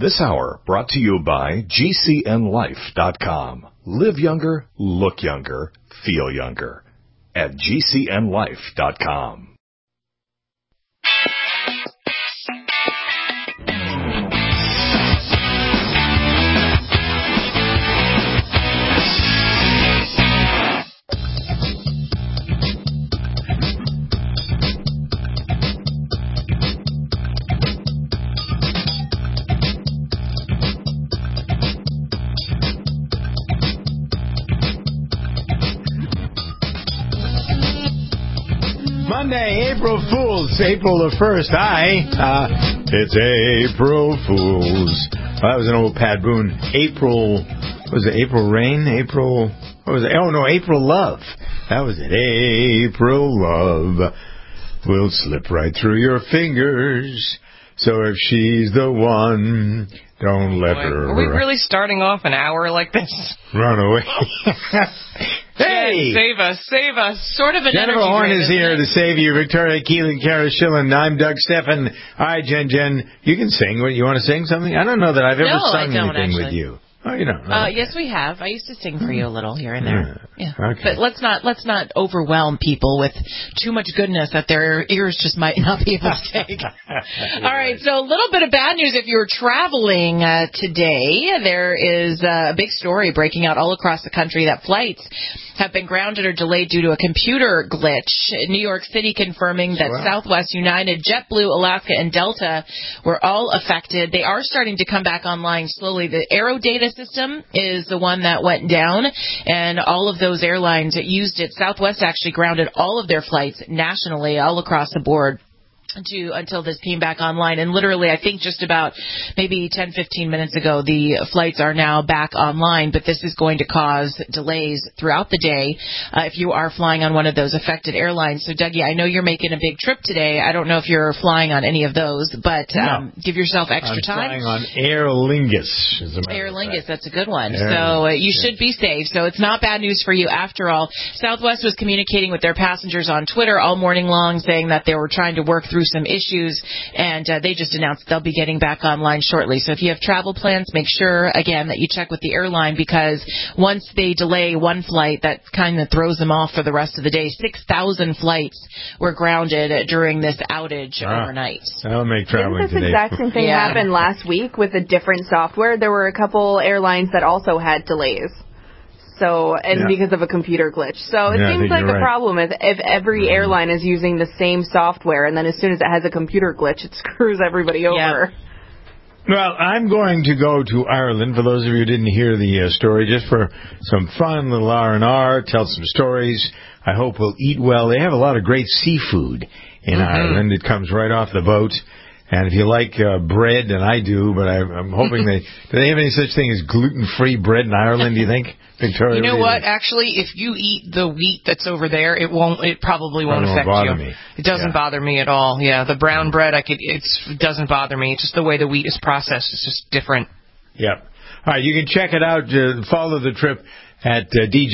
This hour brought to you by GCNLife.com. Live younger, look younger, feel younger. At GCNLife.com. Monday, April Fools, April the 1st. It's April Fools. That was an old Pat Boone. April, was it April Rain? April, what was it? Oh, no, April Love. That was it. April Love will slip right through your fingers. So if she's the one, don't let her... Are we really starting off an hour like this? Run away. Hey! Yeah, save us. Sort of an Jennifer energy Horn drain, is here to save you. Victoria Keelan, Kara Schillen, I'm Doug Steffen. All right, Jen, you can sing. What, you want to sing something? I don't know that I've ever sung anything with you. Oh, you don't? Yes, we have. I used to sing for you a little here and there. Yeah. Okay. But let's not overwhelm people with too much goodness that their ears just might not be able to take. All right, so a little bit of bad news if you're traveling today. There is a big story breaking out all across the country that flights have been grounded or delayed due to a computer glitch. New York City confirming that Southwest, United, JetBlue, Alaska, and Delta were all affected. They are starting to come back online slowly. The Aero Data system is the one that went down, and all of those airlines that used it, Southwest actually grounded all of their flights nationally, all across the board, until this came back online. And literally, I think just about maybe 10, 15 minutes ago, the flights are now back online, but this is going to cause delays throughout the day if you are flying on one of those affected airlines. So, Dougie, I know you're making a big trip today. I don't know if you're flying on any of those, but give yourself extra time. I'm flying on Aer Lingus. Aer Lingus, that's a good one. So you should be safe. So it's not bad news for you after all. Southwest was communicating with their passengers on Twitter all morning long, saying that they were trying to work through some issues, and they just announced they'll be getting back online shortly. So if you have travel plans, make sure, again, that you check with the airline, because once they delay one flight, that kind of throws them off for the rest of the day. 6,000 flights were grounded during this outage overnight. That'll make traveling Didn't this exact same thing happen last week with a different software? There were a couple airlines that also had delays. So, because of a computer glitch. So it seems like the problem is if every airline is using the same software, and then as soon as it has a computer glitch, it screws everybody over. Well, I'm going to go to Ireland. For those of you who didn't hear the story, just for some fun, little R&R, tell some stories. I hope we'll eat well. They have a lot of great seafood in Ireland. It comes right off the boat. And if you like bread, and I do, but I'm hoping do they have any such thing as gluten-free bread in Ireland, do you think, Victoria? You know what? Actually, if you eat the wheat that's over there, it probably won't affect you. Me. It doesn't bother me at all. Yeah, the brown bread, it doesn't bother me. It's just the way the wheat is processed. It's just different. Yep. All right, you can check it out. Follow the trip at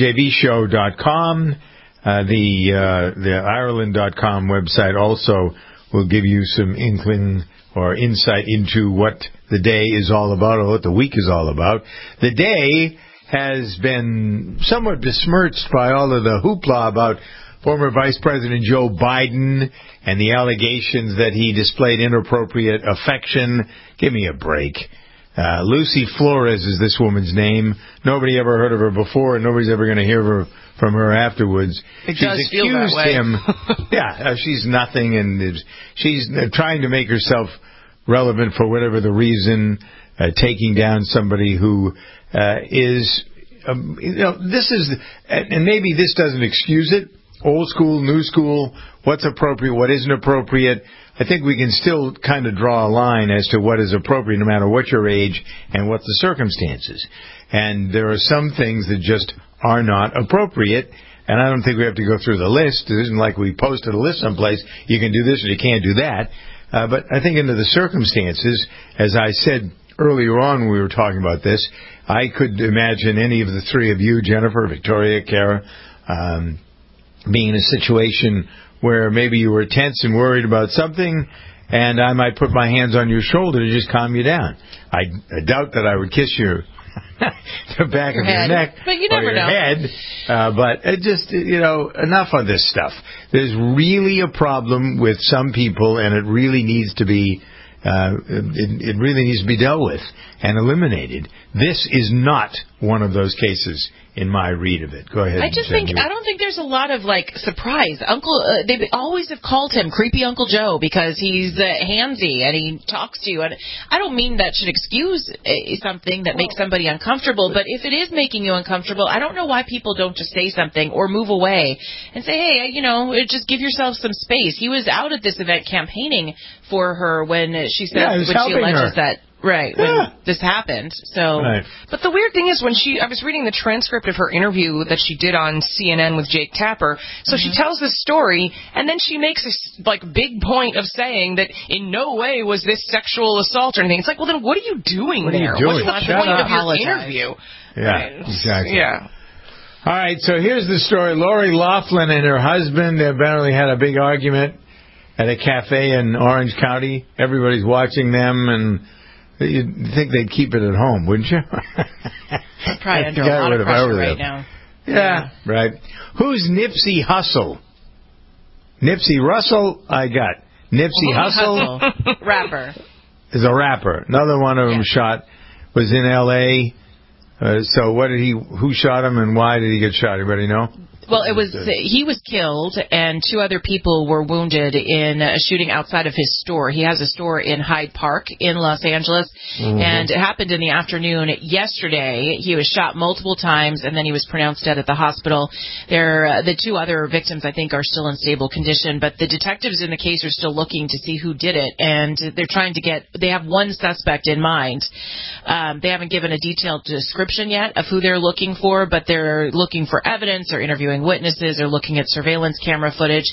djvshow.com. The Ireland.com website also will give you some inkling or insight into what the day is all about, or what the week is all about. The day has been somewhat besmirched by all of the hoopla about former Vice President Joe Biden and the allegations that he displayed inappropriate affection. Give me a break. Lucy Flores is this woman's name. Nobody ever heard of her before, and nobody's ever going to hear from her afterwards. She's accused him. She's nothing, and she's trying to make herself relevant for whatever the reason, taking down somebody who is, this is, and maybe this doesn't excuse it. Old school, new school, what's appropriate, what isn't appropriate. I think we can still kind of draw a line as to what is appropriate no matter what your age and what the circumstances. And there are some things that just are not appropriate, and I don't think we have to go through the list. It isn't like we posted a list someplace, you can do this or you can't do that. But I think under the circumstances, as I said earlier on when we were talking about this, I could imagine any of the three of you, Jennifer, Victoria, Kara, being in a situation where maybe you were tense and worried about something, and I might put my hands on your shoulder to just calm you down. I doubt that I would kiss your the back of your neck but you never or your know. head. But it just, enough of this stuff. There's really a problem with some people, and it really needs to be it really needs to be dealt with and eliminated. This is not one of those cases in my read of it. Go ahead. I don't think there's a lot of surprise. They always have called him Creepy Uncle Joe because he's handsy and he talks to you. And I don't mean that should excuse something that makes somebody uncomfortable, but if it is making you uncomfortable, I don't know why people don't just say something or move away and say, hey, just give yourself some space. He was out at this event campaigning for her when she said when she alleges that. Right, when this happened. So, But the weird thing is I was reading the transcript of her interview that she did on CNN with Jake Tapper. So she tells this story, and then she makes this big point of saying that in no way was this sexual assault or anything. It's like, well, then what are you doing there? What's the point of your interview? Yeah, exactly. Yeah. All right, so here's the story. Lori Loughlin and her husband apparently had a big argument at a cafe in Orange County. Everybody's watching them, and you'd think they'd keep it at home, wouldn't you? Probably under a lot of pressure right now. Yeah, right. Who's Nipsey Hussle? Nipsey Russell, I got. Nipsey Hussle. Rapper. Is a rapper. Another one of them was in L.A. So who shot him and why did he get shot? Anybody know? Well, he was killed and 2 other people were wounded in a shooting outside of his store. He has a store in Hyde Park in Los Angeles, and it happened in the afternoon yesterday. He was shot multiple times, and then he was pronounced dead at the hospital. The 2 other victims, I think, are still in stable condition, but the detectives in the case are still looking to see who did it, and they're trying to they have one suspect in mind. They haven't given a detailed description yet of who they're looking for, but they're looking for evidence or interviewing witnesses or looking at surveillance camera footage.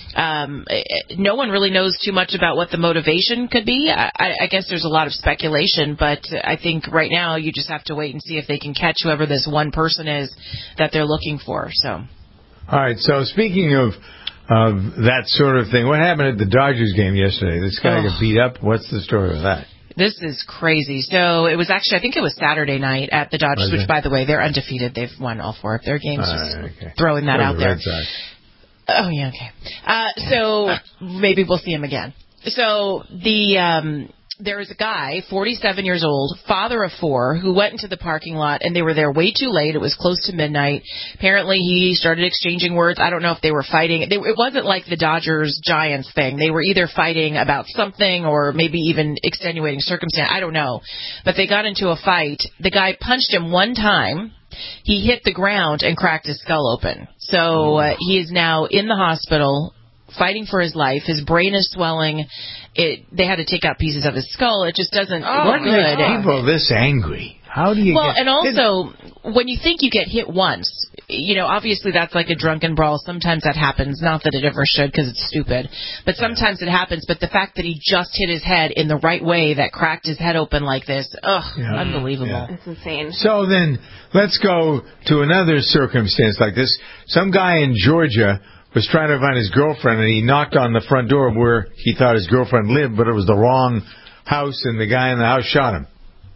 No one really knows too much about what the motivation could be. I guess there's a lot of speculation, but I think right now you just have to wait and see if they can catch whoever this one person is that they're looking for. So, all right. So speaking of that sort of thing, what happened at the Dodgers game yesterday? This guy got beat up. What's the story with that? This is crazy. So it was actually, I think it was Saturday night at the Dodgers, which, by the way, they're undefeated. They've won all 4 of their games. Throwing that out there. Oh, yeah, okay. So maybe we'll see him again. So there was a guy, 47 years old, father of 4, who went into the parking lot, and they were there way too late. It was close to midnight. Apparently, he started exchanging words. I don't know if they were fighting. It wasn't like the Dodgers-Giants thing. They were either fighting about something or maybe even extenuating circumstance. I don't know. But they got into a fight. The guy punched him one time. He hit the ground and cracked his skull open. So he is now in the hospital fighting for his life. His brain is swelling. They had to take out pieces of his skull. It just doesn't look good. What makes people this angry? How do you and also, when you think you get hit once, obviously that's like a drunken brawl. Sometimes that happens. Not that it ever should because it's stupid. But sometimes it happens. But the fact that he just hit his head in the right way that cracked his head open like this, unbelievable. Yeah. It's insane. So then let's go to another circumstance like this. Some guy in Georgia was trying to find his girlfriend, and he knocked on the front door where he thought his girlfriend lived, but it was the wrong house, and the guy in the house shot him.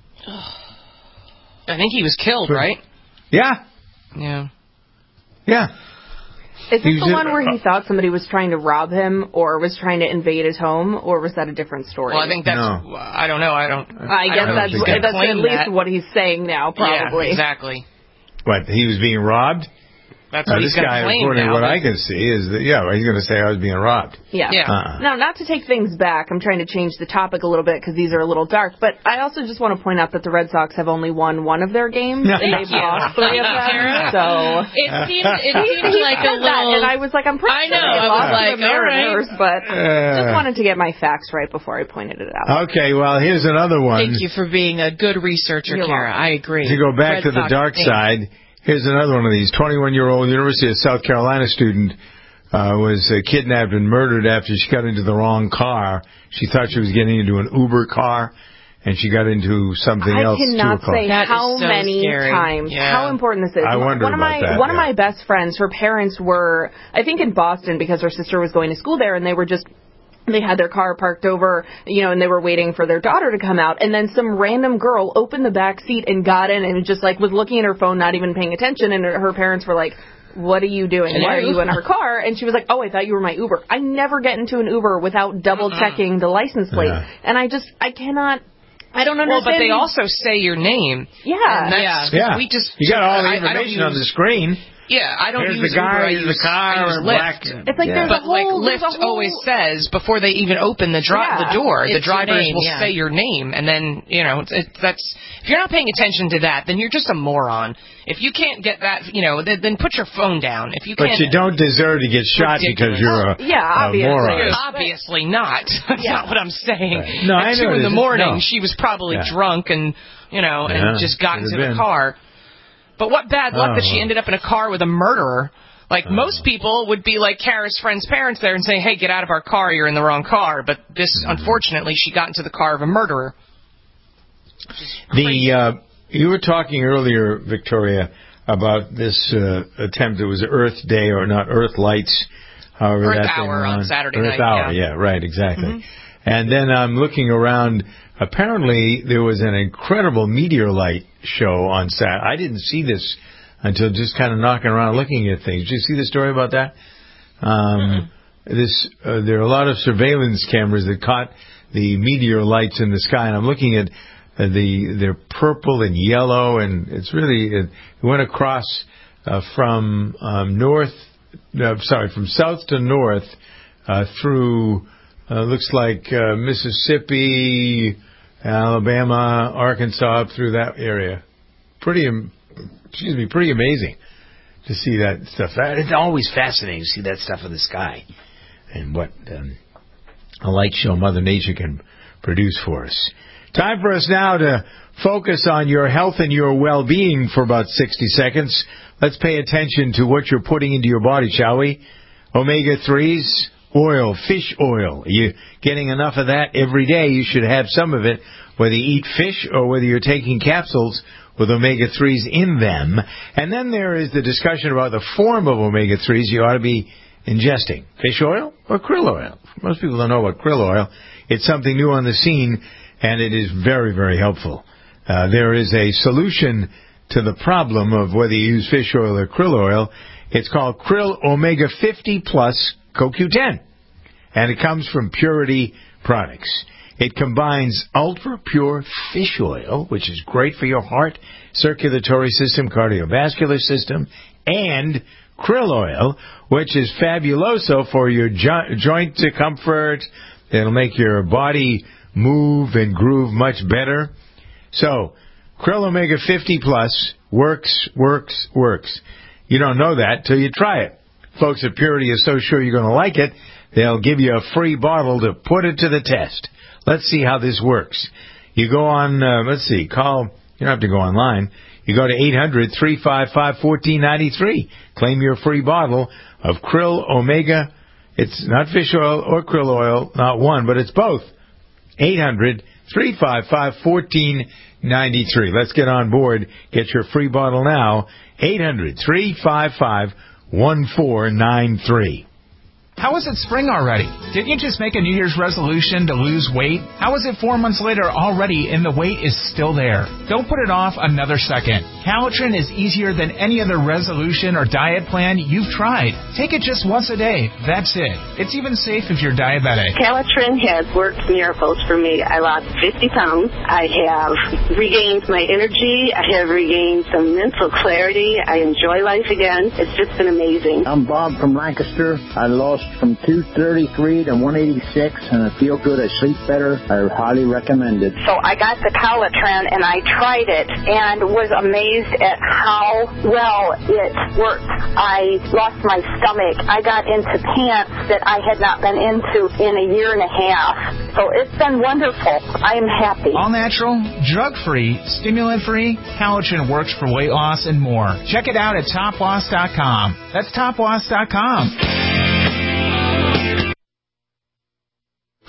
I think he was killed, right? Yeah. Yeah. Yeah. Is this the one where he thought somebody was trying to rob him or was trying to invade his home, or was that a different story? Well, I think that's... No. I don't know. I guess that's at least what he's saying now, probably. Yeah, exactly. What, he was being robbed? That's what he's going to claim now. According to what I can see, is that, he's going to say I was being robbed. Yeah. Now, not to take things back, I'm trying to change the topic a little bit because these are a little dark, but I also just want to point out that the Red Sox have only won 1 of their games, and they've lost 3 of them, so... It seemed like a little... And I was like, I'm pretty sure they lost to the Mariners, but just wanted to get my facts right before I pointed it out. Okay, well, here's another one. Thank you for being a good researcher, Kara. I agree. To go back to the dark side... Here's another one of these. 21-year-old University of South Carolina student was kidnapped and murdered after she got into the wrong car. She thought she was getting into an Uber car, and she got into something else. I cannot say how many times, how important this is. I wonder about that. One of my best friends, her parents were, I think, in Boston because her sister was going to school there, and they were just They had their car parked over, and they were waiting for their daughter to come out. And then some random girl opened the back seat and got in and just was looking at her phone, not even paying attention. And her parents were like, "What are you doing? Why are you in our car?" And she was like, "Oh, I thought you were my Uber." I never get into an Uber without double checking the license plate. And I cannot. I don't understand. Well, but they also say your name. Yeah. We just, you got all the information on the screen. Yeah, I don't Here's use the guy, Uber. here's the car, and Lyft. It's like there's a whole... Lyft always says, before they even open the door, the drivers will say your name. And then, if you're not paying attention to that, then you're just a moron. If you can't get that, then put your phone down. If you can't, but you don't deserve to get shot because you're a moron. Obviously not. That's not what I'm saying. Right. No, At 2 in the morning, she was probably drunk and just got into the car. But what bad luck that she ended up in a car with a murderer. Most people would be like Kara's friend's parents there and say, "Hey, get out of our car, you're in the wrong car." But this, unfortunately, she got into the car of a murderer. You were talking earlier, Victoria, about this attempt. It was Earth Day, or not, Earth Lights. However, Earth that Hour on Saturday night. Earth Hour, yeah, right, exactly. Mm-hmm. And then I'm looking around. Apparently, there was an incredible meteor light show on Saturday. I didn't see this until just kind of knocking around looking at things. Did you see the story about that? There are a lot of surveillance cameras that caught the meteor lights in the sky, and I'm looking at they're purple and yellow, and it's really it went across from south to north through. Looks like Mississippi, Alabama, Arkansas, up through that area. Pretty amazing to see that stuff. It's always fascinating to see that stuff in the sky and what a light show Mother Nature can produce for us. Time for us now to focus on your health and your well-being for about 60 seconds. Let's pay attention to what you're putting into your body, shall we? Omega-3s. Oil, fish oil. Are you getting enough of that every day? You should have some of it, whether you eat fish or whether you're taking capsules with omega-3s in them. And then there is the discussion about the form of omega-3s you ought to be ingesting. Fish oil or krill oil? Most people don't know about krill oil. It's something new on the scene, and it is very, very helpful. There is a solution to the problem of whether you use fish oil or krill oil. It's called Krill Omega 50 Plus CoQ10, and it comes from Purity Products. It combines ultra-pure fish oil, which is great for your heart, circulatory system, cardiovascular system, and krill oil, which is fabuloso for your joint comfort. It'll make your body move and groove much better. So, Krill Omega 50 Plus works. You don't know that till you try it. Folks at Purity are so sure you're going to like it, they'll give you a free bottle to put it to the test. Let's see how this works. You go on, you don't have to go online. You go to 800-355-1493. Claim your free bottle of Krill Omega. It's not fish oil or krill oil, not one, but it's both. 800-355-1493. Let's get on board. Get your free bottle now. 800-355-1493. How is it spring already? Didn't you just make a New Year's resolution to lose weight? How is it 4 months later already and the weight is still there? Don't put it off another second. Calitrin is easier than any other resolution or diet plan you've tried. Take it just once a day. That's it. It's even safe if you're diabetic. Calitrin has worked miracles for me. I lost 50 pounds. I have regained my energy. I have regained some mental clarity. I enjoy life again. It's just been amazing. I'm Bob from Lancaster. I lost from 233 to 186, and I feel good. I sleep better. I highly recommend it. So I got the Calitrin, and I tried it, and was amazed at how well it worked. I lost my stomach. I got into pants that I had not been into in a year and a half. So it's been wonderful. I am happy. All natural, drug-free, stimulant-free, Calitrin works for weight loss and more. Check it out at toploss.com. That's toploss.com.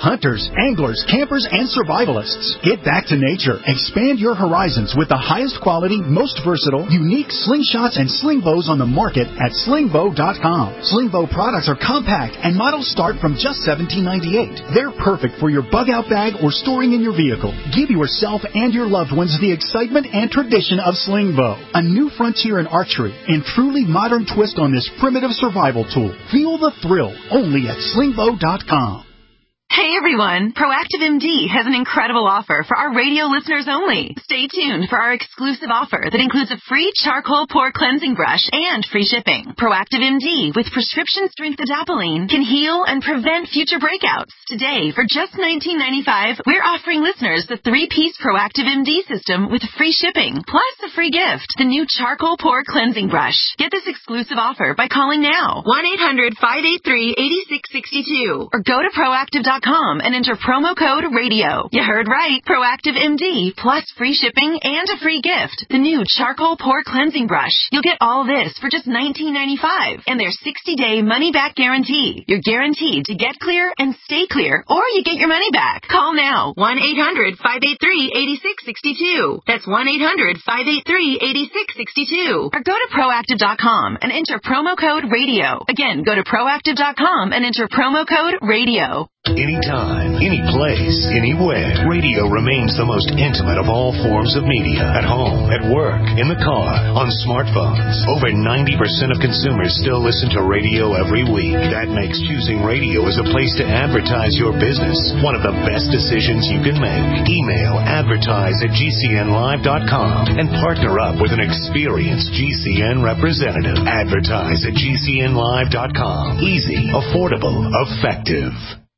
hunters, anglers, campers, and survivalists. Get back to nature. Expand your horizons with the highest quality, most versatile, unique slingshots and sling bows on the market at slingbow.com. Slingbow products are compact and models start from just $17.98. They're perfect for your bug-out bag or storing in your vehicle. Give yourself and your loved ones the excitement and tradition of Slingbow, a new frontier in archery and truly modern twist on this primitive survival tool. Feel the thrill only at slingbow.com. Hey everyone, Proactive MD has an incredible offer for our radio listeners only. Stay tuned for our exclusive offer that includes a free charcoal pore cleansing brush and free shipping. Proactive MD with prescription strength adapalene can heal and prevent future breakouts. Today, for just $19.95, we're offering listeners the 3-piece Proactive MD system with free shipping, plus a free gift, the new charcoal pore cleansing brush. Get this exclusive offer by calling now, 1-800-583-8662, or go to proactive.com and enter promo code RADIO. You heard right. Proactive MD plus free shipping and a free gift. The new charcoal pore cleansing brush. You'll get all this for just $19.95 and their 60-day money-back guarantee. You're guaranteed to get clear and stay clear, or you get your money back. Call now. 1-800-583-8662. That's 1-800-583-8662. Or go to proactive.com and enter promo code RADIO. Again, go to proactive.com and enter promo code RADIO. Anytime, any place, anywhere. Radio remains the most intimate of all forms of media. At home, at work, in the car, on smartphones. Over 90% of consumers still listen to radio every week. That makes choosing radio as a place to advertise your business one of the best decisions you can make. Email advertise@gcnlive.com and partner up with an experienced GCN representative. Advertise@gcnlive.com. Easy, affordable, effective.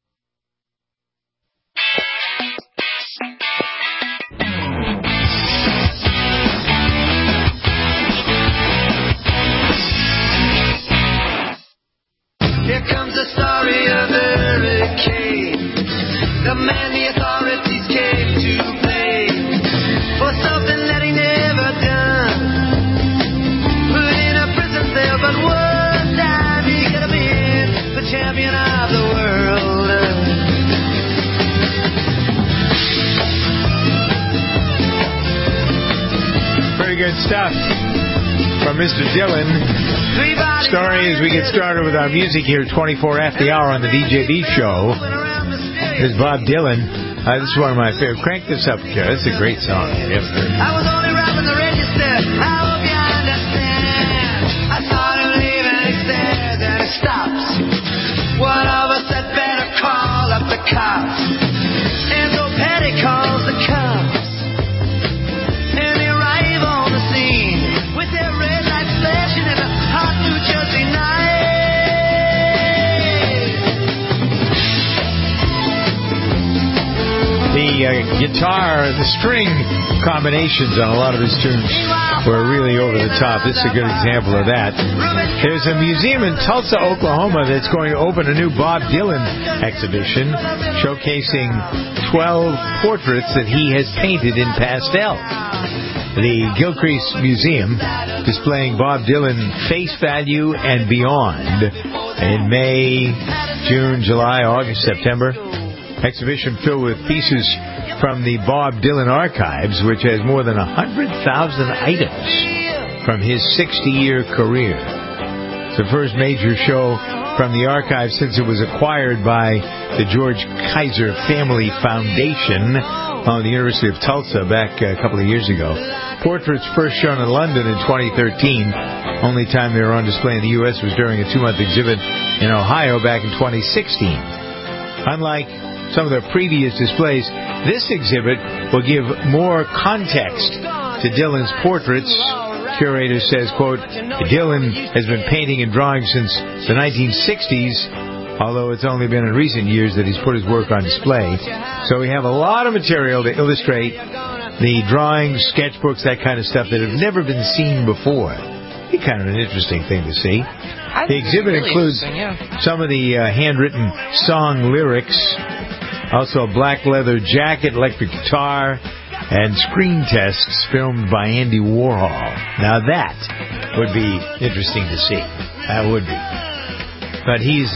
Here comes the story of Hurricane, the man the authorities came to blame for something that he never done. Put in a prison cell, but one time he could have been the champion of the world. Very good stuff from Mr. Dylan. Story as we get started with our music here, 24 after the hour on the DJB show. This is Bob Dylan. This is one of my favorite. Crank this up, Kara. It's a great song. I was only rapping the register. I hope you understand. I saw him leave and he said that he stops. One of us had better call up the cops. And so Petty calls the cops. And they arrive on the scene with their red lights flashing in a hot New Jersey night. The guitar, the string combinations on a lot of his tunes were really over the top. This is a good example of that. There's a museum in Tulsa, Oklahoma that's going to open a new Bob Dylan exhibition showcasing 12 portraits that he has painted in pastel. The Gilcrease Museum displaying Bob Dylan face value and beyond in May, June, July, August, September. Exhibition filled with pieces from the Bob Dylan archives, which has more than 100,000 items from his 60-year career. It's the first major show from the archive since it was acquired by the George Kaiser Family Foundation on the University of Tulsa back a couple of years ago. Portraits first shown in London in 2013. Only time they were on display in the U.S. was during a 2-month exhibit in Ohio back in 2016. Unlike some of their previous displays, this exhibit will give more context to Dylan's portraits. Curator says, quote, Dylan has been painting and drawing since the 1960s, although it's only been in recent years that he's put his work on display. So we have a lot of material to illustrate the drawings, sketchbooks, that kind of stuff that have never been seen before. Be kind of an interesting thing to see. The exhibit includes some of the handwritten song lyrics, also a black leather jacket, electric guitar, and screen tests filmed by Andy Warhol. Now that would be interesting to see. That would be. But he's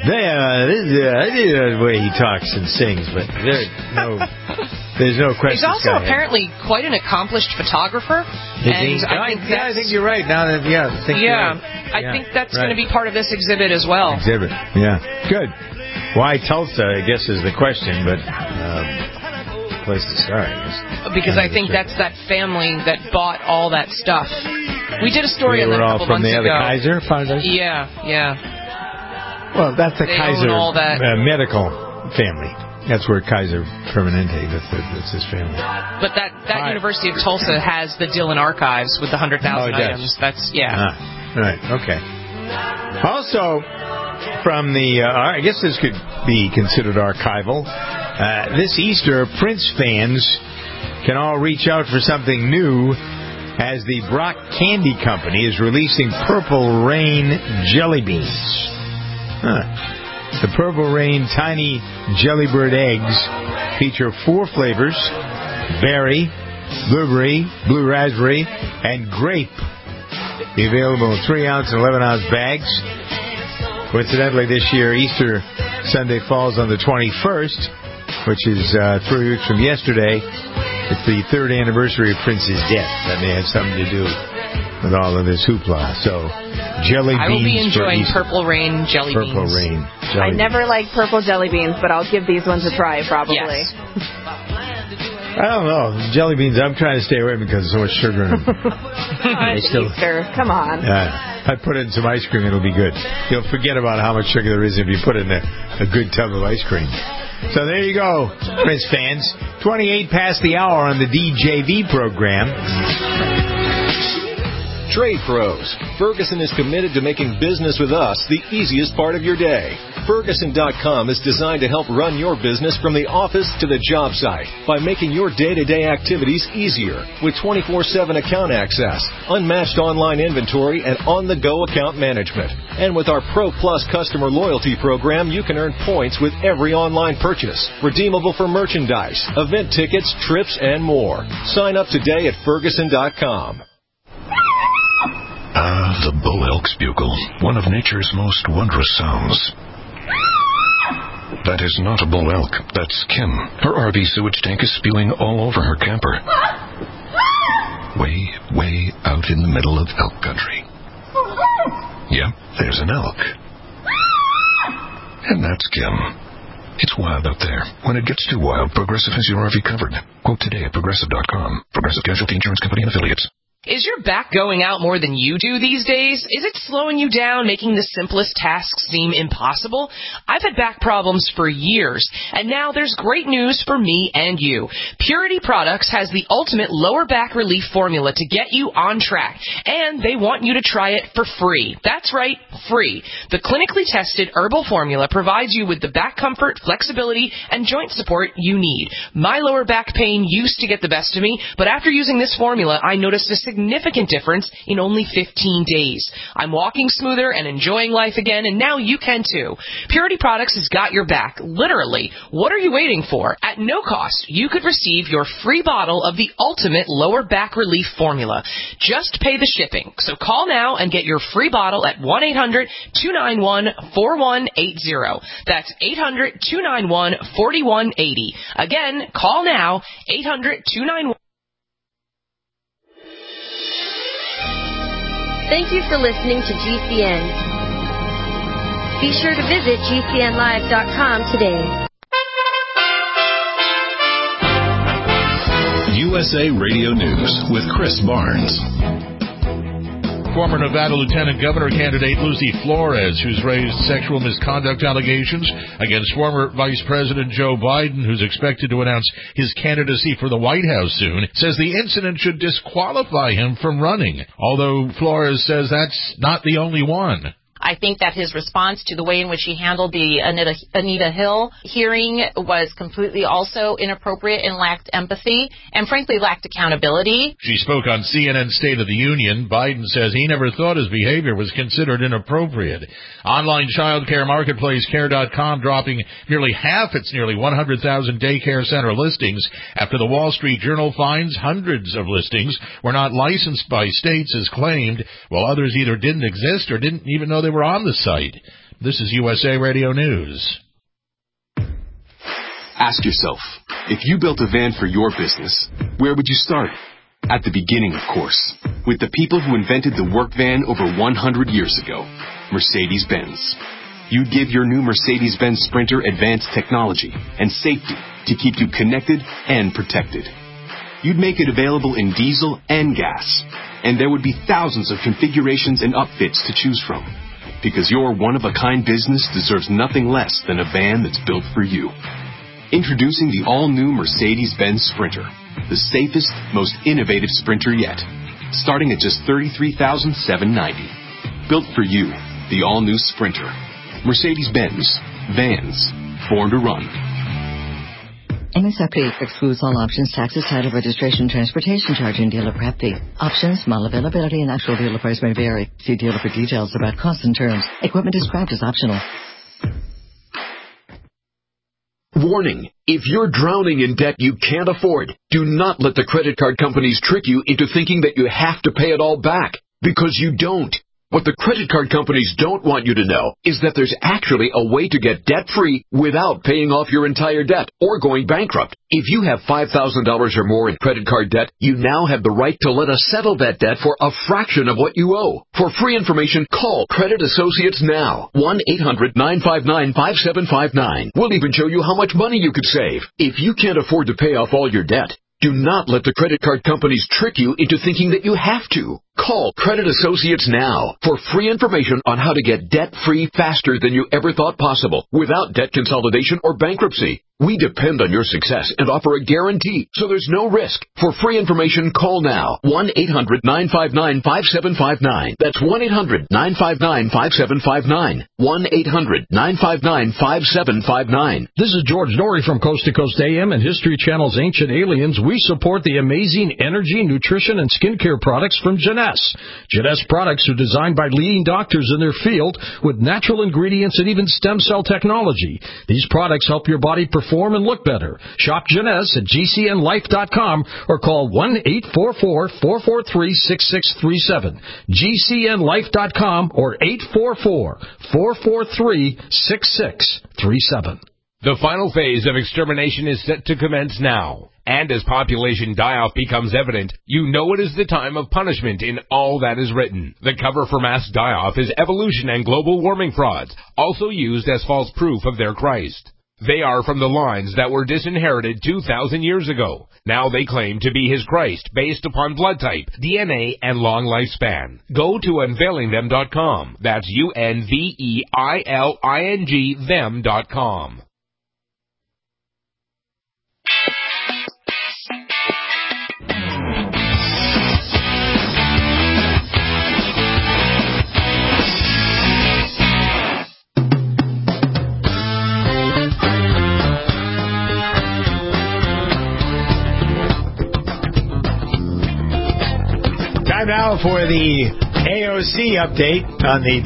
the way he talks and sings, but there's no question. He's also apparently quite an accomplished photographer. I think you're right. Now that I think that's going to be part of this exhibit as well. Good. Why Tulsa, I guess, is the question, but place to start, I guess. Because I think that's that family that bought all that stuff. We did a story on that a couple months ago. They were all from the Kaiser Foundation? Yeah. Well, that's the Kaiser medical family. That's where Kaiser Permanente, that's his family. But that University of Tulsa has the Dillon Archives with the 100,000 items. That's, right, okay. Also, from the, I guess this could be considered archival, this Easter, Prince fans can all reach out for something new as the Brock Candy Company is releasing Purple Rain jelly beans. The Purple Rain tiny Jellybird eggs feature 4 flavors: berry, blueberry, blue raspberry, and grape. Be available in 3-ounce and 11-ounce bags. Coincidentally, this year, Easter Sunday falls on the 21st, which is 3 weeks from yesterday. It's the 3rd anniversary of Prince's death. That may have something to do with all of this hoopla. So, jelly beans. I will be enjoying Purple Rain jelly beans. Purple Rain jelly beans. I never like purple jelly beans, but I'll give these ones a try, probably. Yes. I don't know. Jelly beans, I'm trying to stay away because there's so much sugar in them. Easter, come on. I put it in some ice cream, it'll be good. You'll forget about how much sugar there is if you put it in a good tub of ice cream. So there you go, Prince fans. 28 past the hour on the DJV program. Trade Pros. Ferguson is committed to making business with us the easiest part of your day. Ferguson.com is designed to help run your business from the office to the job site by making your day-to-day activities easier with 24/7 account access, unmatched online inventory, and on-the-go account management. And with our Pro Plus customer loyalty program, you can earn points with every online purchase, redeemable for merchandise, event tickets, trips, and more. Sign up today at Ferguson.com. The bull elk's bugle, one of nature's most wondrous sounds. That is not a bull elk, that's Kim. Her RV sewage tank is spewing all over her camper. Way out in the middle of elk country. Yep, there's an elk. And that's Kim. It's wild out there. When it gets too wild, Progressive has your RV covered. Quote today at Progressive.com. Progressive Casualty Insurance Company and Affiliates. Is your back going out more than you do these days? Is it slowing you down, making the simplest tasks seem impossible? I've had back problems for years, and now there's great news for me and you. Purity Products has the ultimate lower back relief formula to get you on track, and they want you to try it for free. That's right, free. The clinically tested herbal formula provides you with the back comfort, flexibility, and joint support you need. My lower back pain used to get the best of me, but after using this formula, I noticed a significant difference in only 15 days. I'm walking smoother and enjoying life again, and now you can too. Purity Products has got your back, literally. What are you waiting for? At no cost, you could receive your free bottle of the ultimate lower back relief formula. Just pay the shipping. So call now and get your free bottle at 1-800-291-4180. That's 800-291-4180. Again, call now, 800-291. Thank you for listening to GCN. Be sure to visit GCNlive.com today. USA Radio News with Chris Barnes. Former Nevada Lieutenant Governor candidate Lucy Flores, who's raised sexual misconduct allegations against former Vice President Joe Biden, who's expected to announce his candidacy for the White House soon, says the incident should disqualify him from running, although Flores says that's not the only one. I think that his response to the way in which he handled the Anita Hill hearing was completely also inappropriate and lacked empathy and, frankly, lacked accountability. She spoke on CNN's State of the Union. Biden says he never thought his behavior was considered inappropriate. Online child care marketplace Care.com dropping nearly half its nearly 100,000 daycare center listings after the Wall Street Journal finds hundreds of listings were not licensed by states as claimed, while others either didn't exist or didn't even know they were on the site. This is USA Radio News. Ask yourself, if you built a van for your business, where would you start? At the beginning, of course, with the people who invented the work van over 100 years ago, Mercedes-Benz. You'd give your new Mercedes-Benz Sprinter advanced technology and safety to keep you connected and protected. You'd make it available in diesel and gas, and there would be thousands of configurations and upfits to choose from, because your one-of-a-kind business deserves nothing less than a van that's built for you. Introducing the all-new Mercedes-Benz Sprinter, the safest, most innovative Sprinter yet, starting at just $33,790. Built for you, the all-new Sprinter. Mercedes-Benz. Vans. Born to run. MSRP excludes all options, taxes, title, registration, transportation charge, and dealer prep fee. Options, model availability, and actual dealer price may vary. See dealer for details about costs and terms. Equipment described as optional. Warning. If you're drowning in debt you can't afford, do not let the credit card companies trick you into thinking that you have to pay it all back, because you don't. What the credit card companies don't want you to know is that there's actually a way to get debt-free without paying off your entire debt or going bankrupt. If you have $5,000 or more in credit card debt, you now have the right to let us settle that debt for a fraction of what you owe. For free information, call Credit Associates now. 1-800-959-5759. We'll even show you how much money you could save. If you can't afford to pay off all your debt, do not let the credit card companies trick you into thinking that you have to. Call Credit Associates now for free information on how to get debt-free faster than you ever thought possible without debt consolidation or bankruptcy. We depend on your success and offer a guarantee, so there's no risk. For free information, call now. 1-800-959-5759. That's 1-800-959-5759. 1-800-959-5759. This is George Norrie from Coast to Coast AM and History Channel's Ancient Aliens. We support the amazing energy, nutrition, and skincare products from Jeunesse. Jeunesse products are designed by leading doctors in their field with natural ingredients and even stem cell technology. These products help your body perform and look better. Shop Jeunesse at GCNlife.com or call 1-844-443-6637. GCNlife.com or 844-443-6637. The final phase of extermination is set to commence now. And as population die-off becomes evident, you know it is the time of punishment in all that is written. The cover for mass die-off is evolution and global warming frauds, also used as false proof of their Christ. They are from the lines that were disinherited 2,000 years ago. Now they claim to be his Christ based upon blood type, DNA, and long lifespan. Go to unveilingthem.com. That's UNVEILING them.com. Time now for the AOC update on the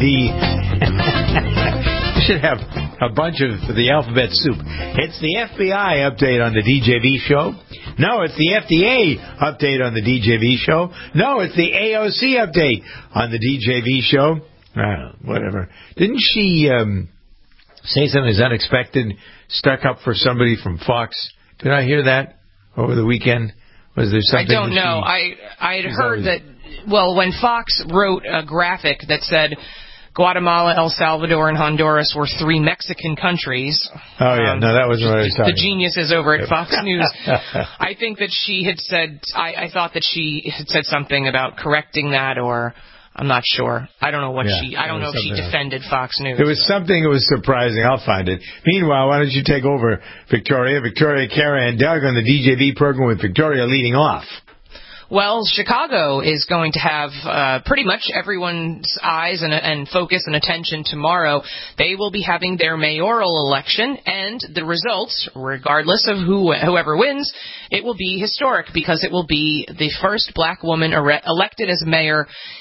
we should have a bunch of the alphabet soup. It's the FBI update on the DJV show. No, it's the FDA update on the DJV show. No, it's the AOC update on the DJV show. Whatever. Didn't she say something as unexpected, stuck up for somebody from Fox? Did I hear that over the weekend? Was there something? I don't know. I had heard that, well, when Fox wrote a graphic that said Guatemala, El Salvador, and Honduras were 3 Mexican countries. Oh, yeah. No, that wasn't what I was talking about. The geniuses over at Fox News. I think that she had said, I thought that she had said something about correcting that, or I'm not sure. I don't know what I don't know if she defended Fox News. It was something that was surprising. I'll find it. Meanwhile, why don't you take over, Victoria? Victoria, Kara, and Doug on the DJV program with Victoria leading off. Well, Chicago is going to have pretty much everyone's eyes and focus and attention tomorrow. They will be having their mayoral election, and the results, regardless of whoever wins, it will be historic because it will be the first black woman elected as mayor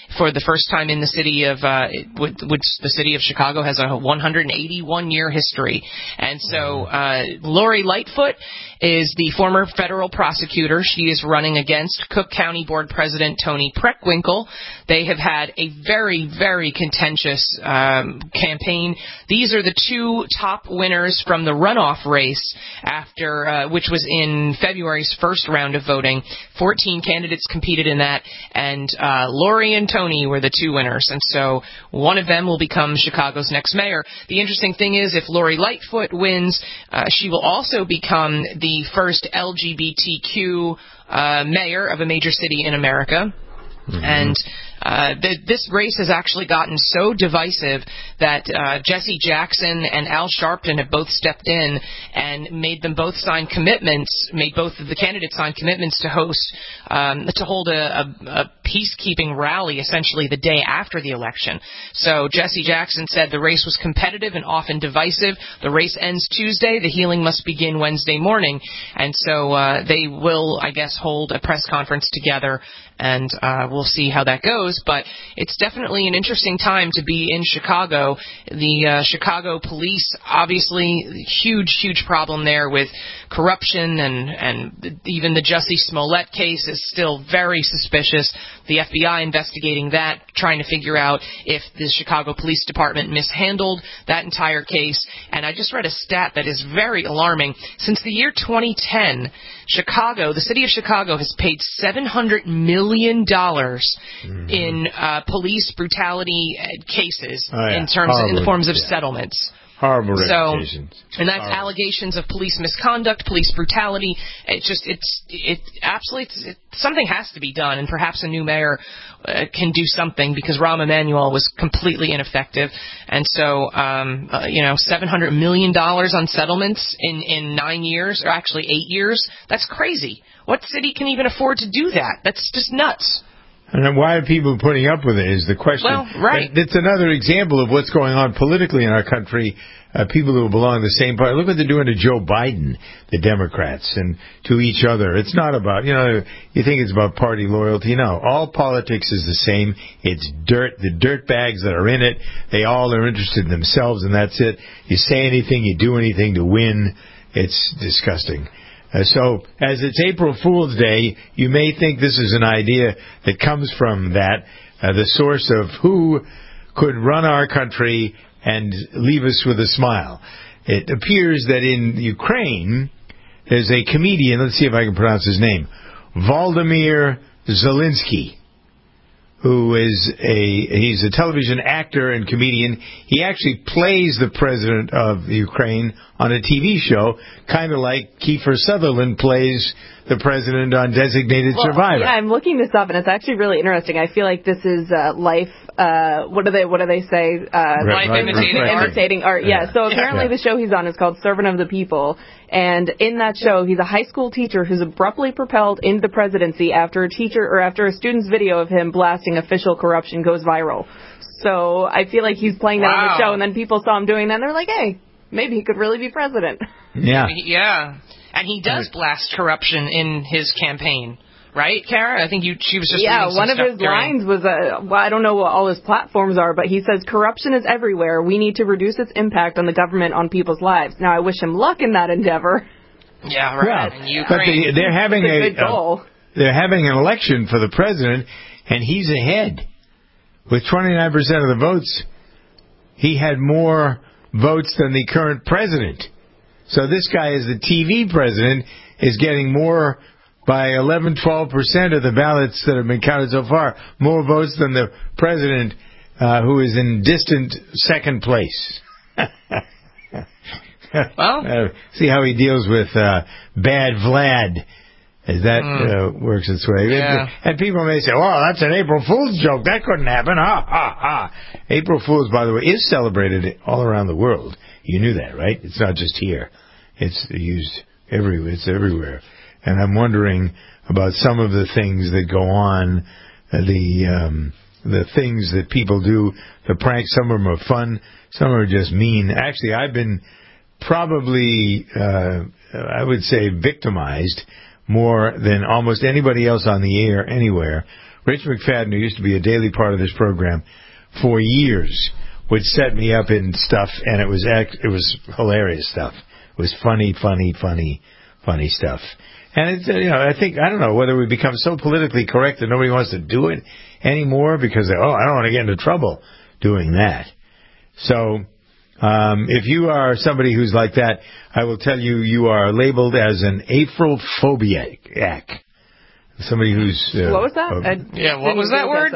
for the first time in the city of which the city of Chicago has a 181-year history. And so Lori Lightfoot is the former federal prosecutor. She is running against Cook County Board President Tony Preckwinkle. They have had a very, very contentious campaign. These are the two top winners from the runoff race after which was in February's first round of voting. 14 candidates competed in that, and Lori and Tony were the two winners. And so one of them will become Chicago's next mayor. The interesting thing is, if Lori Lightfoot wins, she will also become the first LGBTQ mayor of a major city in America. Mm-hmm. And this race has actually gotten so divisive that Jesse Jackson and Al Sharpton have both stepped in and made them both sign commitments, made both of the candidates sign commitments to hold a peacekeeping rally essentially the day after the election. So Jesse Jackson said the race was competitive and often divisive. The race ends Tuesday. The healing must begin Wednesday morning. And so they will, I guess, hold a press conference together, and we'll see how that goes. But it's definitely an interesting time to be in Chicago. The Chicago police, obviously, huge problem there with corruption, and even the Jussie Smollett case is still very suspicious. The FBI investigating that, trying to figure out if the Chicago Police Department mishandled that entire case. And I just read a stat that is very alarming. Since the year 2010, Chicago, the city of Chicago, has paid $700 million in police brutality cases in the forms of settlements. Horrible reputations. And that's allegations of police misconduct, police brutality. Something has to be done, and perhaps a new mayor can do something, because Rahm Emanuel was completely ineffective. And so, $700 million on settlements in 9 years, or actually 8 years, that's crazy. What city can even afford to do that? That's just nuts. And then why are people putting up with it is the question. Well, right. It's another example of what's going on politically in our country. People who belong to the same party. Look what they're doing to Joe Biden, the Democrats, and to each other. It's not about, you think it's about party loyalty. No, all politics is the same. It's dirt. The dirt bags that are in it, they all are interested in themselves, and that's it. You say anything, you do anything to win. It's disgusting. So, as it's April Fool's Day, you may think this is an idea that comes from that, the source of who could run our country and leave us with a smile. It appears that in Ukraine, there's a comedian, let's see if I can pronounce his name, Volodymyr Zelensky, who is he's a television actor and comedian. He actually plays the president of Ukraine on a TV show, kind of like Kiefer Sutherland plays the president on Designated Survivor. Yeah, I'm looking this up, and it's actually really interesting. I feel like this is life. What do they say? Life imitating art. Yeah. So apparently the show he's on is called Servant of the People, and in that show he's a high school teacher who's abruptly propelled into the presidency after a student's video of him blasting official corruption goes viral. So I feel like he's playing that on the show, and then people saw him doing that, and they're like, hey, maybe he could really be president. Yeah. Yeah. And he does blast corruption in his campaign, right, Kara? I think she was just reading some one of his lines was, I don't know what all his platforms are, but he says, corruption is everywhere. We need to reduce its impact on the government, on people's lives. Now, I wish him luck in that endeavor. Yeah, right. Yeah, but they're having they're having an election for the president, and he's ahead. With 29% of the votes, he had more votes than the current president. So this guy, as the TV president, is getting more by 11, 12% of the ballots that have been counted so far, more votes than the president, who is in distant second place. Well, see how he deals with bad Vlad, as that works its way. Yeah. And people may say, "Oh, that's an April Fool's joke. That couldn't happen." Ha ha ha! April Fool's, by the way, is celebrated all around the world. You knew that, right? It's not just here. It's used everywhere. It's everywhere. And I'm wondering about some of the things that go on, the things that people do, the pranks. Some of them are fun. Some are just mean. Actually, I've been probably, I would say, victimized more than almost anybody else on the air anywhere Rich McFadden, who used to be a daily part of this program for years, would set me up in stuff, and it was hilarious stuff. It was funny stuff. And it's, I don't know whether we become so politically correct that nobody wants to do it anymore because I don't want to get into trouble doing that. So, if you are somebody who's like that, I will tell you, you are labeled as an Aprilphobiac. Somebody who's... what was that? What was that word?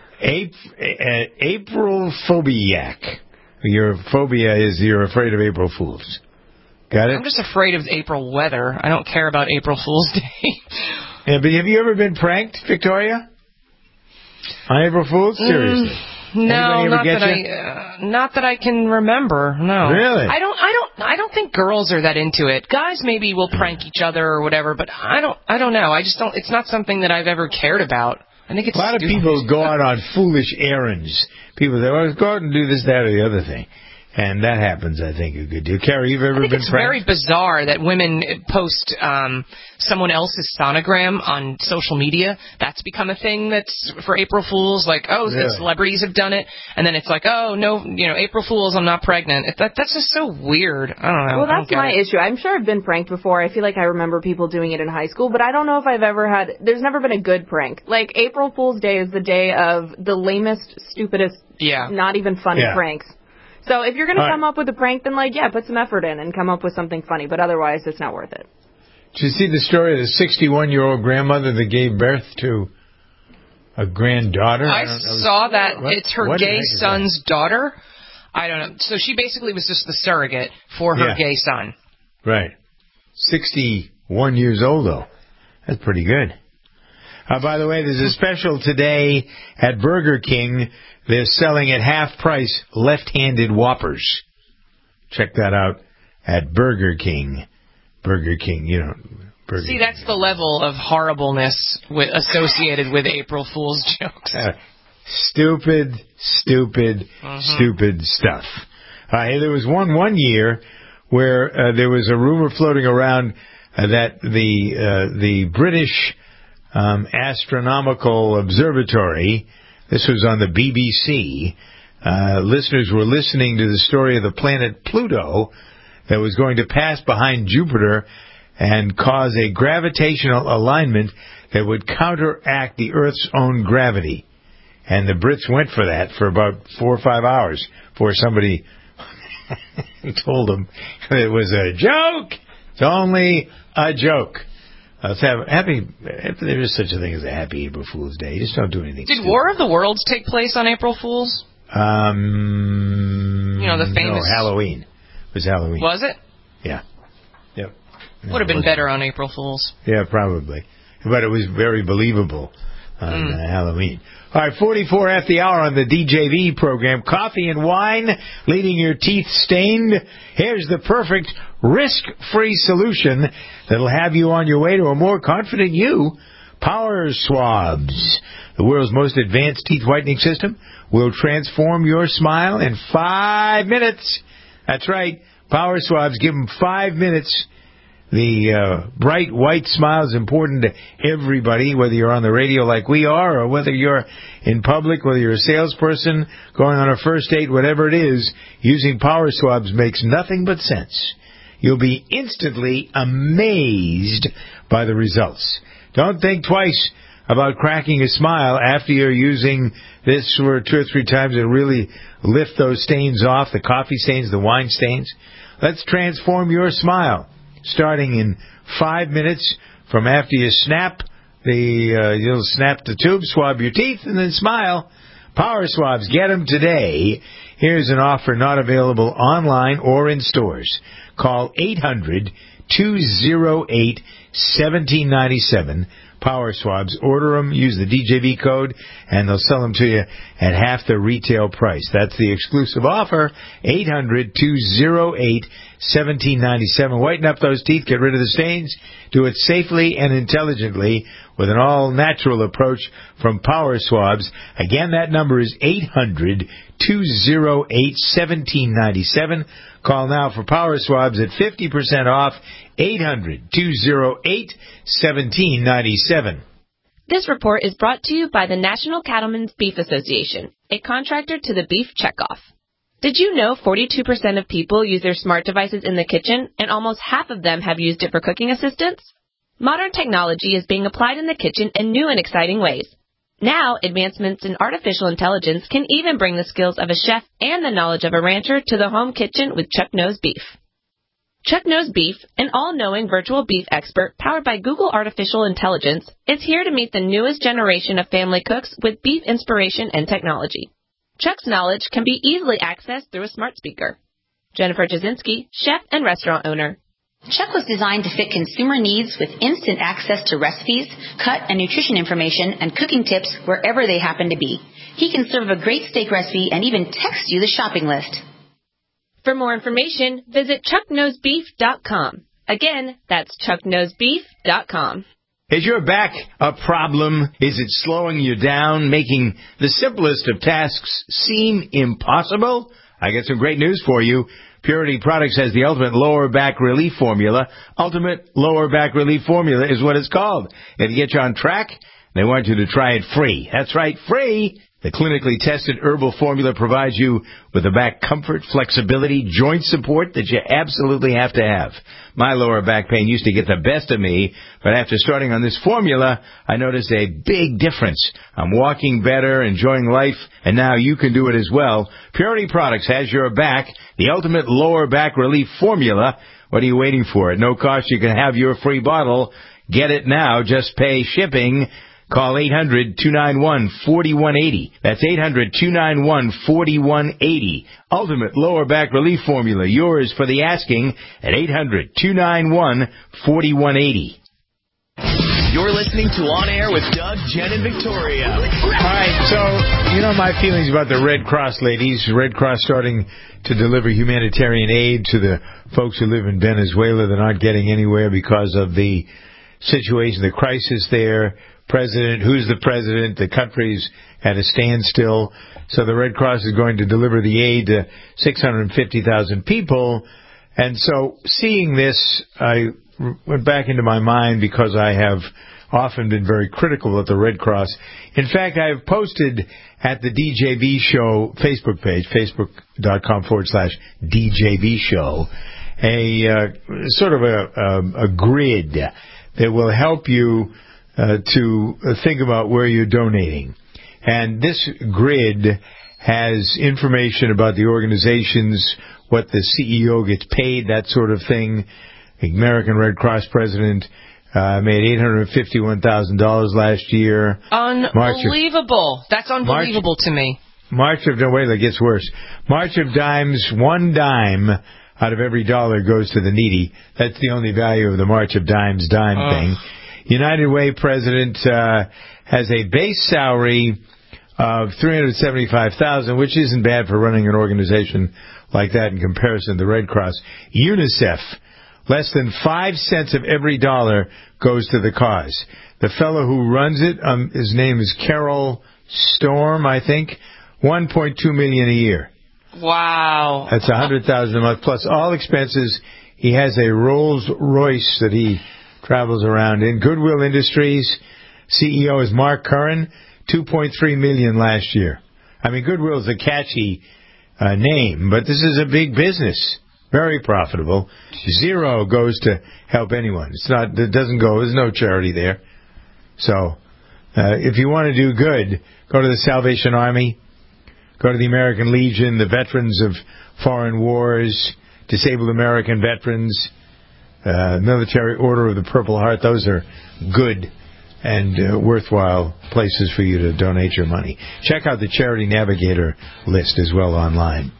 Aprilphobiac. Your phobia is you're afraid of April Fools. Got it? I'm just afraid of April weather. I don't care about April Fool's Day. Yeah, but have you ever been pranked, Victoria? On April Fools? Seriously? No, not that I can remember. No. Really? I don't think girls are that into it. Guys maybe will prank each other or whatever, but I don't know. I just don't. It's not something that I've ever cared about. I think it's a lot of people go out on foolish errands. People say, "Well, go out and do this, that, or the other thing." And that happens, I think, a good deal. Carrie, you've ever been pranked? It's very bizarre that women post someone else's sonogram on social media. That's become a thing that's for April Fools. Like, the celebrities have done it. And then it's like, no, April Fools, I'm not pregnant. That's just so weird. I don't know. Well, that's my issue. I'm sure I've been pranked before. I feel like I remember people doing it in high school, but I don't know if I've ever there's never been a good prank. Like, April Fool's Day is the day of the lamest, stupidest, not even funny pranks. So if you're going to come up with a prank, then, put some effort in and come up with something funny. But otherwise, it's not worth it. Did you see the story of the 61-year-old grandmother that gave birth to a granddaughter? I saw that. It's her gay son's daughter. I don't know. So she basically was just the surrogate for her gay son. Right. 61 years old, though. That's pretty good. By the way, there's a special today at Burger King. They're selling at half price left-handed Whoppers. Check that out at Burger King. Burger King, Burger King. That's the level of horribleness associated with April Fool's jokes. Stupid stuff. There was one year where there was a rumor floating around that the British Astronomical Observatory, this was on the BBC, listeners were listening to the story of the planet Pluto that was going to pass behind Jupiter and cause a gravitational alignment that would counteract the Earth's own gravity. And the Brits went for that for about 4 or 5 hours before somebody told them it was a joke. It's only a joke. Let's have if there is such a thing as a happy April Fool's Day. You just don't do anything stupid. War of the Worlds take place on April Fool's? The famous... No, Halloween. It was Halloween. Was it? Yeah. Yep. Would have been better on April Fool's. Yeah, probably. But it was very believable on Halloween. All right, 44 after the hour on the DJV program. Coffee and wine, leaving your teeth stained. Here's the perfect risk-free solution that'll have you on your way to a more confident you. Power Swabs, the world's most advanced teeth whitening system, will transform your smile in 5 minutes. That's right. Power Swabs, give them 5 minutes. The bright white smile is important to everybody, whether you're on the radio like we are or whether you're in public, whether you're a salesperson, going on a first date, whatever it is, using Power Swabs makes nothing but sense. You'll be instantly amazed by the results. Don't think twice about cracking a smile after you're using this for 2 or 3 times and really lift those stains off, the coffee stains, the wine stains. Let's transform your smile. Starting in 5 minutes from after you snap you'll snap the tube, swab your teeth, and then smile. Power Swabs, get them today. Here's an offer not available online or in stores. Call 800-208-1797. Power Swabs. Order them, use the DJV code, and they'll sell them to you at half the retail price. That's the exclusive offer, 800-208-1797. Whiten up those teeth, get rid of the stains. Do it safely and intelligently with an all-natural approach from Power Swabs. Again, that number is 800-208-1797. Call now for Power Swabs at 50% off, 800-208-1797. This report is brought to you by the National Cattlemen's Beef Association, a contractor to the Beef Checkoff. Did you know 42% of people use their smart devices in the kitchen, and almost half of them have used it for cooking assistance? Modern technology is being applied in the kitchen in new and exciting ways. Now, advancements in artificial intelligence can even bring the skills of a chef and the knowledge of a rancher to the home kitchen with Chuck Knows Beef. Chuck Knows Beef, an all-knowing virtual beef expert powered by Google Artificial Intelligence, is here to meet the newest generation of family cooks with beef inspiration and technology. Chuck's knowledge can be easily accessed through a smart speaker. Jennifer Jasinski, chef and restaurant owner. Chuck was designed to fit consumer needs with instant access to recipes, cut and nutrition information, and cooking tips wherever they happen to be. He can serve a great steak recipe and even text you the shopping list. For more information, visit chuckknowsbeef.com. Again, that's chuckknowsbeef.com. Is your back a problem? Is it slowing you down, making the simplest of tasks seem impossible? I got some great news for you. Purity Products has the ultimate lower back relief formula. Ultimate lower back relief formula is what it's called. And to get you on track, they want you to try it free. That's right, free. The clinically tested herbal formula provides you with the back comfort, flexibility, joint support that you absolutely have to have. My lower back pain used to get the best of me, but after starting on this formula, I noticed a big difference. I'm walking better, enjoying life, and now you can do it as well. Purity Products has your back, the ultimate lower back relief formula. What are you waiting for? At no cost, you can have your free bottle. Get it now. Just pay shipping. Call 800-291-4180. That's 800-291-4180. Ultimate lower back relief formula. Yours for the asking at 800-291-4180. You're listening to On Air with Doug, Jen, and Victoria. All right, so you know my feelings about the Red Cross ladies. Red Cross starting to deliver humanitarian aid to the folks who live in Venezuela. They're not getting anywhere because of the situation, the crisis there. Who's the president? The country's at a standstill. So the Red Cross is going to deliver the aid to 650,000 people. And so seeing this, I went back into my mind because I have often been very critical of the Red Cross. In fact, I have posted at the DJB Show Facebook page, facebook.com/DJB Show, a sort of a grid that will help you to think about where you're donating. And this grid has information about the organizations, what the CEO gets paid, that sort of thing. The American Red Cross president made $851,000 last year. Unbelievable. That's unbelievable to me. Wait, it gets worse. March of Dimes, one dime out of every dollar goes to the needy. That's the only value of the March of Dimes dime thing. United Way president has a base salary of $375,000, which isn't bad for running an organization like that in comparison to the Red Cross. UNICEF, less than 5 cents of every dollar goes to the cause. The fellow who runs it, his name is Carol Storm, I think, $1.2 million a year. Wow. That's $100,000 a month plus all expenses. He has a Rolls Royce that he travels around in. Goodwill Industries CEO is Mark Curran, $2.3 million last year. I mean, Goodwill is a catchy name, but this is a big business, very profitable. Zero goes to help anyone. It doesn't go. There's no charity there. So, if you want to do good, go to the Salvation Army, go to the American Legion, the Veterans of Foreign Wars, Disabled American Veterans. Military Order of the Purple Heart. Those are good and worthwhile places for you to donate your money. Check out the Charity Navigator list as well online.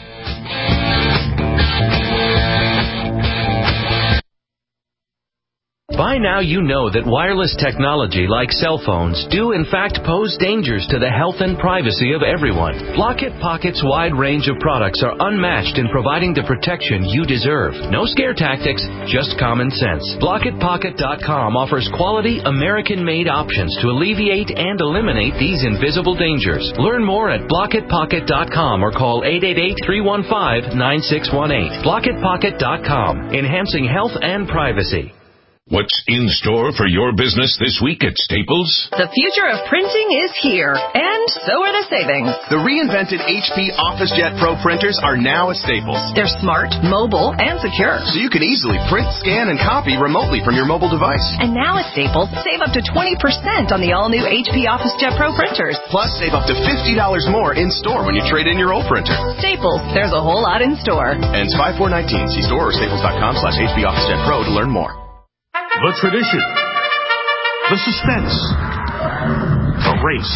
By now you know that wireless technology like cell phones do in fact pose dangers to the health and privacy of everyone. Block-It Pocket's wide range of products are unmatched in providing the protection you deserve. No scare tactics, just common sense. BlockItPocket.com offers quality American-made options to alleviate and eliminate these invisible dangers. Learn more at BlockItPocket.com or call 888-315-9618. BlockItPocket.com, enhancing health and privacy. What's in store for your business this week at Staples? The future of printing is here, and so are the savings. The reinvented HP OfficeJet Pro printers are now at Staples. They're smart, mobile, and secure. So you can easily print, scan, and copy remotely from your mobile device. And now at Staples, save up to 20% on the all-new HP OfficeJet Pro printers. Plus, save up to $50 more in store when you trade in your old printer. Staples, there's a whole lot in store. Ends 5/4/19. See store or staples.com/HP OfficeJet Pro to learn more. The tradition, the suspense, the race.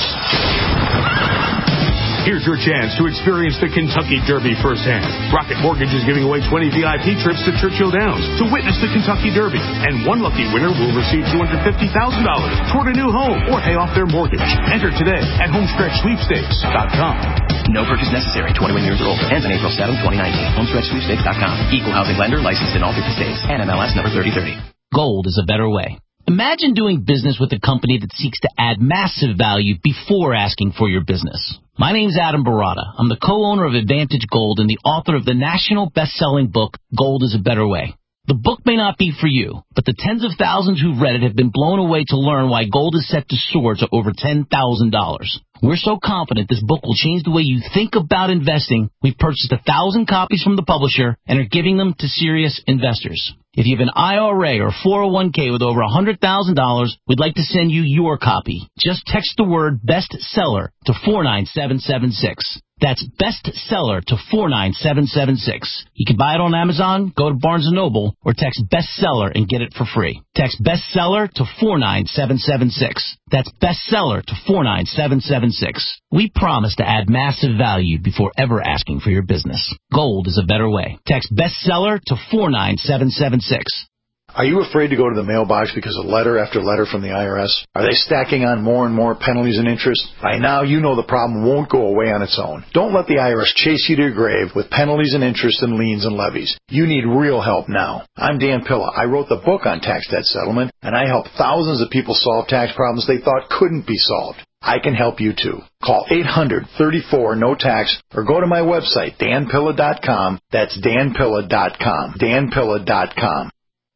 Here's your chance to experience the Kentucky Derby firsthand. Rocket Mortgage is giving away 20 VIP trips to Churchill Downs to witness the Kentucky Derby. And one lucky winner will receive $250,000 toward a new home or pay off their mortgage. Enter today at homestretchsweepstakes.com. No purchase necessary. 21 years or older. Ends on April 7, 2019. HomestretchSweepstakes.com. Equal housing lender licensed in all 50 states. NMLS number 3030. Gold is a better way. Imagine doing business with a company that seeks to add massive value before asking for your business. My name's Adam Barata. I'm the co-owner of Advantage Gold and the author of the national best-selling book, Gold is a Better Way. The book may not be for you, but the tens of thousands who've read it have been blown away to learn why gold is set to soar to over $10,000. We're so confident this book will change the way you think about investing, we've purchased 1,000 copies from the publisher and are giving them to serious investors. If you have an IRA or 401k with over $100,000, we'd like to send you your copy. Just text the word bestseller to 49776. That's bestseller to 49776. You can buy it on Amazon, go to Barnes & Noble, or text bestseller and get it for free. Text bestseller to 49776. That's bestseller to 49776. We promise to add massive value before ever asking for your business. Gold is a better way. Text bestseller to 49776. Are you afraid to go to the mailbox because of letter after letter from the IRS? Are they stacking on more and more penalties and interest? By now, you know the problem won't go away on its own. Don't let the IRS chase you to your grave with penalties and interest and liens and levies. You need real help now. I'm Dan Pilla. I wrote the book on tax debt settlement, and I help thousands of people solve tax problems they thought couldn't be solved. I can help you too. Call 800-34-NO-TAX or go to my website, danpilla.com. That's danpilla.com. danpilla.com.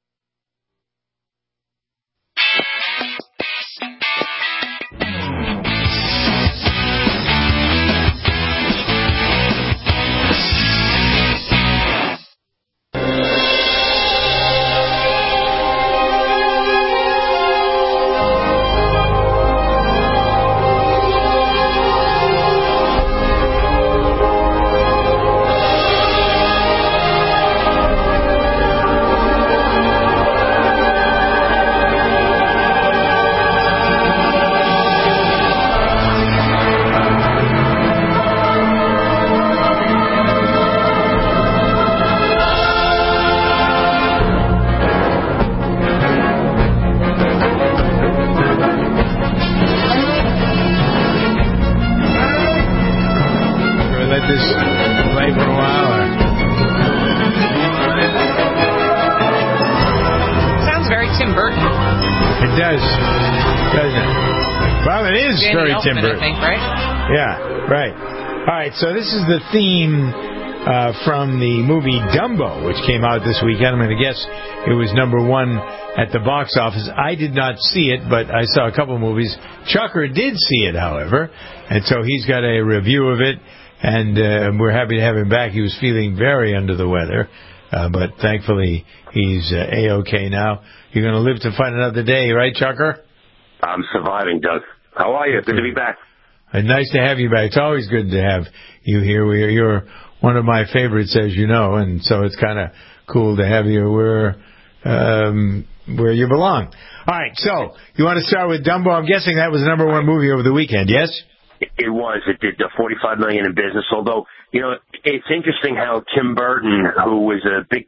Tim Burton. I think, right? Yeah, right. All right, so this is the theme from the movie Dumbo, which came out this weekend. I'm going to guess it was #1 at the box office. I did not see it, but I saw a couple movies. Chucker did see it, however, and so he's got a review of it, and we're happy to have him back. He was feeling very under the weather, but thankfully he's A-OK now. You're going to live to fight another day, right, Chucker? I'm surviving, Doug. How are you? Good to be back. Nice to have you back. It's always good to have you here. You're one of my favorites, as you know, and so it's kind of cool to have you where you belong. All right, so you want to start with Dumbo? I'm guessing that was the #1 movie over the weekend, yes? It was. It did $45 million in business, although, you know, it's interesting how Tim Burton, who was a big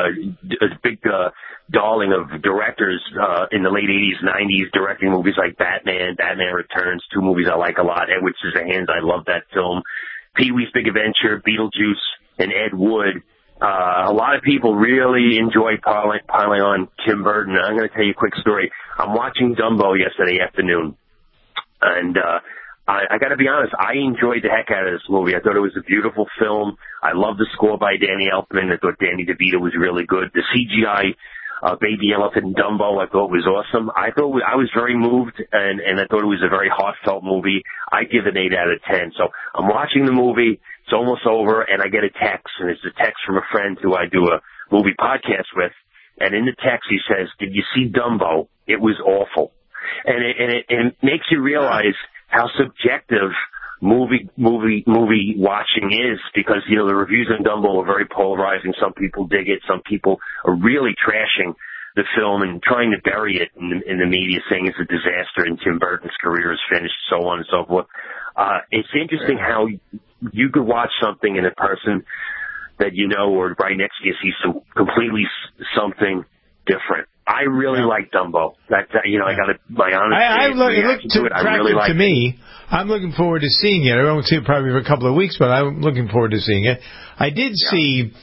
darling of directors in the late 80s, 90s, directing movies like Batman Returns, 2 movies I like a lot. Edward Scissorhands, I love that film. Pee-wee's Big Adventure, Beetlejuice, and Ed Wood. A lot of people really enjoy piling on Tim Burton. I'm going to tell you a quick story. I'm watching Dumbo yesterday afternoon, and I got to be honest, I enjoyed the heck out of this movie. I thought it was a beautiful film. I love the score by Danny Elfman. I thought Danny DeVito was really good. The CGI Baby Elephant and Dumbo, I thought was awesome. I was very moved, and I thought it was a very heartfelt movie. I give it an 8 out of 10. So I'm watching the movie. It's almost over, and I get a text, and it's a text from a friend who I do a movie podcast with. And in the text, he says, "Did you see Dumbo? It was awful." And it makes you realize how subjective movie watching is, because, the reviews on Dumbo are very polarizing. Some people dig it. Some people are really trashing the film and trying to bury it in the media, saying it's a disaster and Tim Burton's career is finished, so on and so forth. It's interesting how you could watch something and a person that or right next to you sees completely something different. I really like Dumbo. I got my honest reaction to it. I really like it. To me, I'm looking forward to seeing it. I won't see it probably for a couple of weeks, but I'm looking forward to seeing it. I did see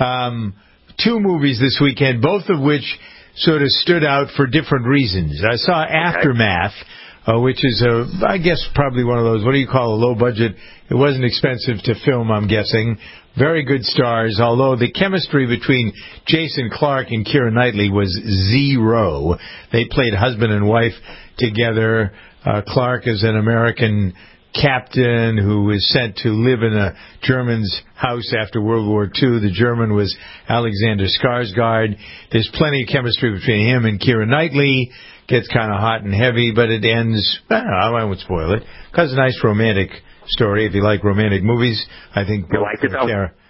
2 movies this weekend, both of which sort of stood out for different reasons. I saw Aftermath, which is I guess probably one of those, what do you call a low budget? It wasn't expensive to film, I'm guessing. Very good stars, although the chemistry between Jason Clarke and Keira Knightley was zero. They played husband and wife together. Clarke is an American captain who was sent to live in a German's house after World War II. The German was Alexander Skarsgård. There's plenty of chemistry between him and Keira Knightley. Gets kind of hot and heavy, but it ends, I won't spoil it, because it's a nice romantic story. If you like romantic movies, I think you liked it, though?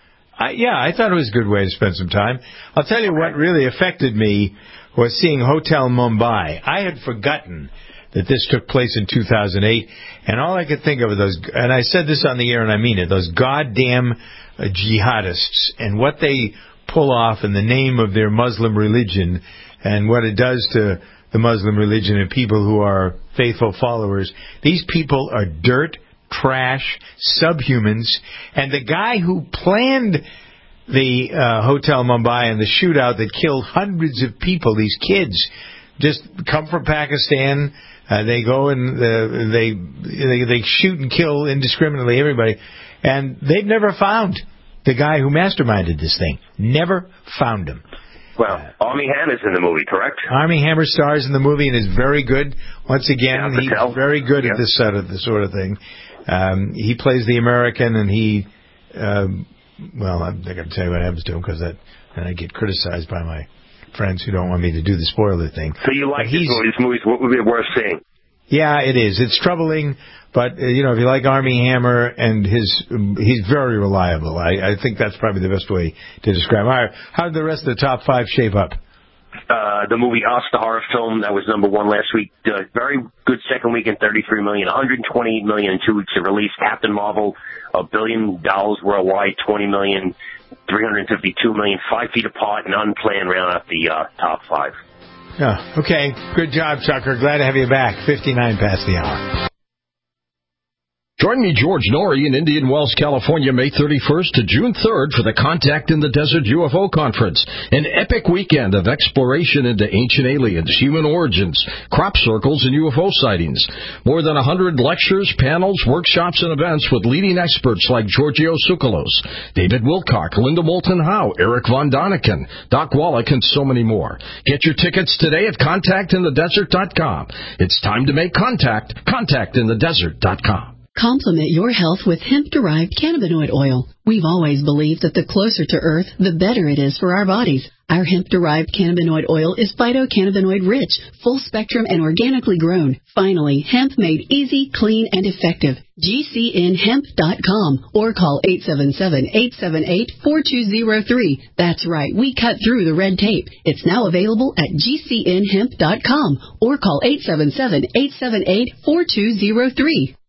I thought it was a good way to spend some time. I'll tell you what really affected me was seeing Hotel Mumbai. I had forgotten that this took place in 2008, and all I could think of are those, and I said this on the air and I mean it, those goddamn jihadists and what they pull off in the name of their Muslim religion and what it does to the Muslim religion and people who are faithful followers. These people are dirt, trash, subhumans, and the guy who planned the Hotel Mumbai and the shootout that killed hundreds of people, these kids, just come from Pakistan. They go and they shoot and kill indiscriminately everybody, and they've never found the guy who masterminded this thing. Never found him. Well, Armie Hammer's in the movie, correct? Armie Hammer stars in the movie and is very good. Once again, he's very good at this sort of thing. He plays the American, and he, I'm not going to tell you what happens to him because then I get criticized by my friends who don't want me to do the spoiler thing. So you like this movie? What would be worth seeing? Yeah, it is. It's troubling, but if you like Armie Hammer and he's very reliable. I think that's probably the best way to describe him. All right, how did the rest of the top 5 shape up? The movie Us, the horror film that was number 1 last week. Very good second weekend, $33 million, $128 million in 2 weeks of release. Captain Marvel, $1 billion worldwide, $20 million, $352 million, 5 feet apart, and unplanned round out the top 5. Yeah, okay. Good job, Chucker. Glad to have you back. 59 past the hour. Join me, George Norrie, in Indian Wells, California, May 31st to June 3rd for the Contact in the Desert UFO Conference, an epic weekend of exploration into ancient aliens, human origins, crop circles, and UFO sightings. More than 100 lectures, panels, workshops, and events with leading experts like Giorgio Tsoukalos, David Wilcock, Linda Moulton Howe, Eric Von Daniken, Doc Wallach, and so many more. Get your tickets today at contactinthedesert.com. It's time to make contact. Contactinthedesert.com. Complement your health with hemp-derived cannabinoid oil. We've always believed that the closer to Earth, the better it is for our bodies. Our hemp-derived cannabinoid oil is phytocannabinoid-rich, full-spectrum, and organically grown. Finally, hemp made easy, clean, and effective. GCNhemp.com or call 877-878-4203. That's right, we cut through the red tape. It's now available at GCNhemp.com or call 877-878-4203.